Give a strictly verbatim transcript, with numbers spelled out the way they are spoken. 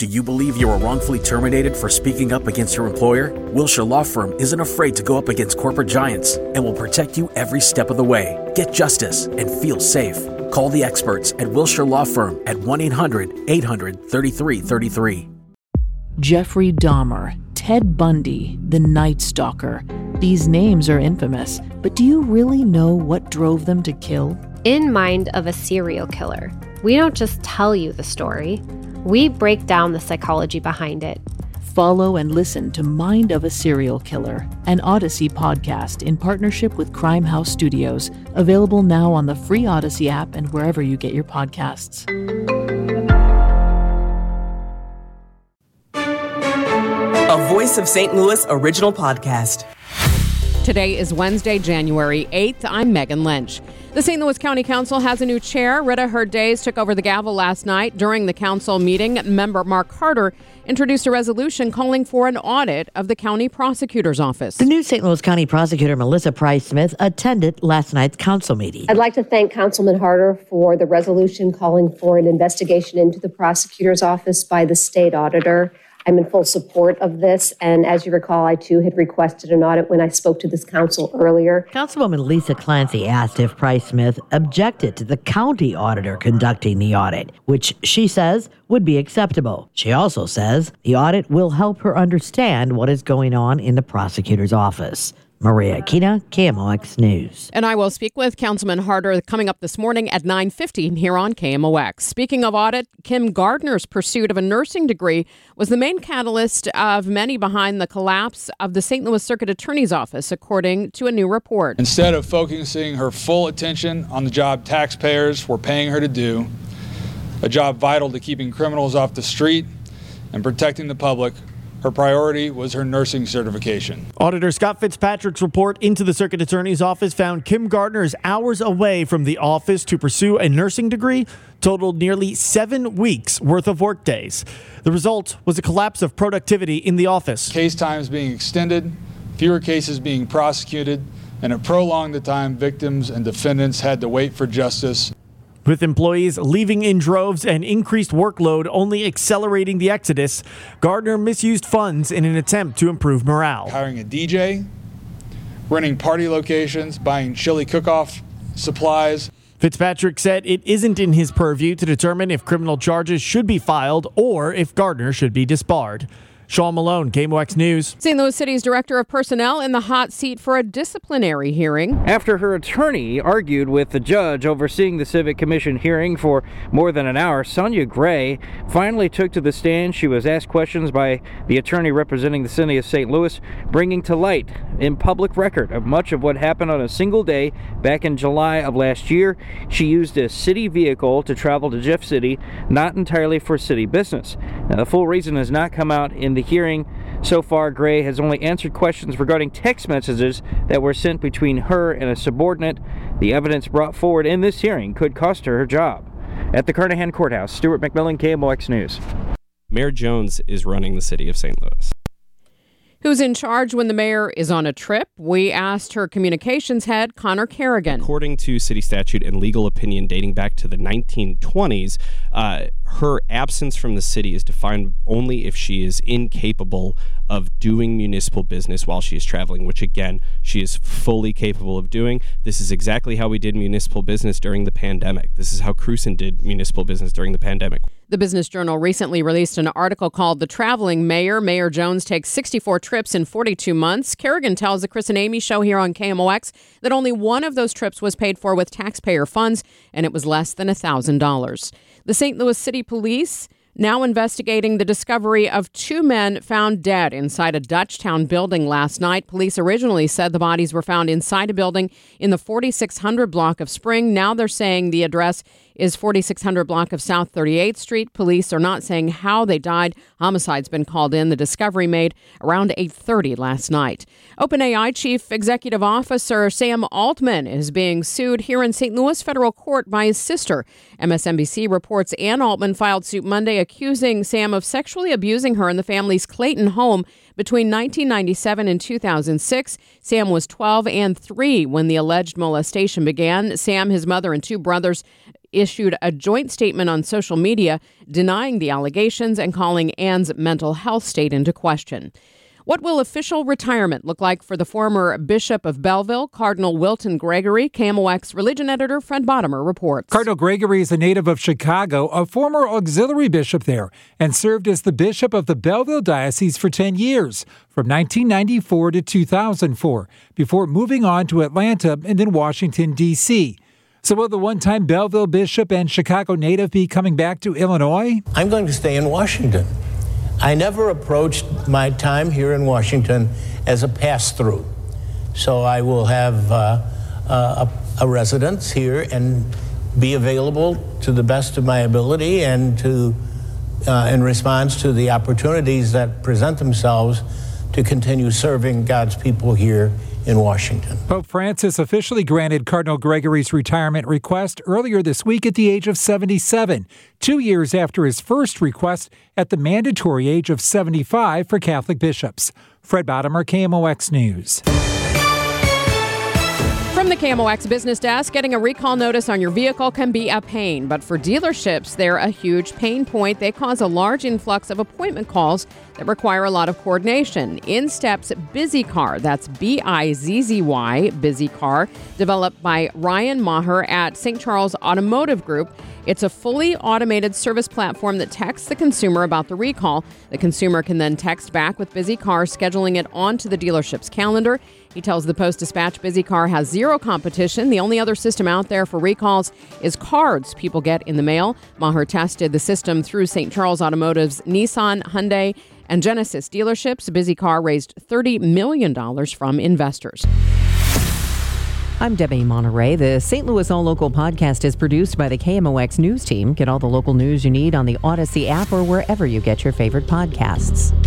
Do you believe you were wrongfully terminated for speaking up against your employer? Wilshire Law Firm isn't afraid to go up against corporate giants and will protect you every step of the way. Get justice and feel safe. Call the experts at Wilshire Law Firm at one eight hundred eight hundred thirty-three thirty-three. Jeffrey Dahmer, Ted Bundy, the Night Stalker. These names are infamous, but do you really know what drove them to kill? In Mind of a Serial Killer, we don't just tell you the story. We break down the psychology behind it. Follow and listen to Mind of a Serial Killer, an Odyssey podcast in partnership with Crime House Studios, available now on the free Odyssey app and wherever you get your podcasts. A Voice of Saint Louis original podcast. Today is Wednesday, January eighth. I'm Megan Lynch. The Saint Louis County Council has a new chair. Rita Hurd-Days took over the gavel last night. During the council meeting, member Mark Harder introduced a resolution calling for an audit of the county prosecutor's office. The new Saint Louis County prosecutor, Melissa Price-Smith, attended last night's council meeting. I'd like to thank Councilman Harder for the resolution calling for an investigation into the prosecutor's office by the state auditor. I'm in full support of this, and as you recall, I too had requested an audit when I spoke to this council earlier. Councilwoman Lisa Clancy asked if Price-Smith objected to the county auditor conducting the audit, which she says would be acceptable. She also says the audit will help her understand what is going on in the prosecutor's office. Maria Aquina, K M O X News. And I will speak with Councilman Harder coming up this morning at nine fifteen here on K M O X. Speaking of audit, Kim Gardner's pursuit of a nursing degree was the main catalyst of many behind the collapse of the Saint Louis Circuit Attorney's Office, according to a new report. Instead of focusing her full attention on the job taxpayers were paying her to do, a job vital to keeping criminals off the street and protecting the public, her priority was her nursing certification. Auditor Scott Fitzpatrick's report into the Circuit Attorney's Office found Kim Gardner is hours away from the office to pursue a nursing degree, totaled nearly seven weeks worth of work days. The result was a collapse of productivity in the office. Case times being extended, fewer cases being prosecuted, and it prolonged the time victims and defendants had to wait for justice. With employees leaving in droves and increased workload only accelerating the exodus, Gardner misused funds in an attempt to improve morale. Hiring a D J, renting party locations, buying chili cook-off supplies. Fitzpatrick said it isn't in his purview to determine if criminal charges should be filed or if Gardner should be disbarred. Sean Malone, K M O X News. Saint Louis City's Director of Personnel in the hot seat for a disciplinary hearing. After her attorney argued with the judge overseeing the Civic Commission hearing for more than an hour, Sonia Gray finally took to the stand. She was asked questions by the attorney representing the city of Saint Louis, bringing to light in public record of much of what happened on a single day back in July of last year. She used a city vehicle to travel to Jeff City, not entirely for city business. Now, the full reason has not come out in the hearing. So far, Gray has only answered questions regarding text messages that were sent between her and a subordinate. The evidence brought forward in this hearing could cost her her job. At the Carnahan Courthouse, Stuart McMillan, K M O X News. Mayor Jones is running the city of Saint Louis. Who's in charge when the mayor is on a trip? We asked her communications head, Connor Kerrigan. According to city statute and legal opinion dating back to the nineteen twenties, uh, her absence from the city is defined only if she is incapable of doing municipal business while she is traveling, which again, she is fully capable of doing. This is exactly how we did municipal business during the pandemic. This is how Cruson did municipal business during the pandemic. The Business Journal recently released an article called The Traveling Mayor. Mayor Jones takes sixty-four trips in forty-two months. Kerrigan tells the Chris and Amy show here on K M O X that only one of those trips was paid for with taxpayer funds, and it was less than one thousand dollars. The Saint Louis City Police now investigating the discovery of two men found dead inside a Dutchtown building last night. Police originally said the bodies were found inside a building in the forty-six hundred block of Spring. Now they're saying the address is forty-six hundred block of South thirty-eighth Street. Police are not saying how they died. Homicide's been called in. The discovery made around eight thirty last night. OpenAI Chief Executive Officer Sam Altman is being sued here in Saint Louis federal court by his sister. M S N B C reports Ann Altman filed suit Monday accusing Sam of sexually abusing her in the family's Clayton home between nineteen ninety-seven and two thousand six. Sam was twelve and three when the alleged molestation began. Sam, his mother, and two brothers issued a joint statement on social media denying the allegations and calling Ann's mental health state into question. What will official retirement look like for the former Bishop of Belleville, Cardinal Wilton Gregory? K M O X religion editor Fred Bottomer reports. Cardinal Gregory is a native of Chicago, a former auxiliary bishop there, and served as the bishop of the Belleville Diocese for ten years, from nineteen ninety-four to two thousand four, before moving on to Atlanta and then Washington, D C So will the one-time Belleville bishop and Chicago native be coming back to Illinois? I'm going to stay in Washington. I never approached my time here in Washington as a pass-through. So I will have uh, a, a residence here and be available to the best of my ability and to, uh, in response to the opportunities that present themselves to continue serving God's people here in Washington. Pope Francis officially granted Cardinal Gregory's retirement request earlier this week at the age of seventy-seven, two years after his first request at the mandatory age of seventy-five for Catholic bishops. Fred Bottomer, K M O X News. From the K M O X Business Desk, getting a recall notice on your vehicle can be a pain, but for dealerships, they're a huge pain point. They cause a large influx of appointment calls that require a lot of coordination. In steps BizzyCar, that's B I Z Z Y, BizzyCar, developed by Ryan Maher at Saint Charles Automotive Group. It's a fully automated service platform that texts the consumer about the recall. The consumer can then text back with BizzyCar, scheduling it onto the dealership's calendar. He tells the Post-Dispatch BizzyCar has zero competition. The only other system out there for recalls is cards people get in the mail. Maher tested the system through Saint Charles Automotive's Nissan, Hyundai, and Genesis dealerships. BizzyCar raised thirty million dollars from investors. I'm Debbie Monterey. The Saint Louis All Local podcast is produced by the K M O X News team. Get all the local news you need on the Odyssey app or wherever you get your favorite podcasts.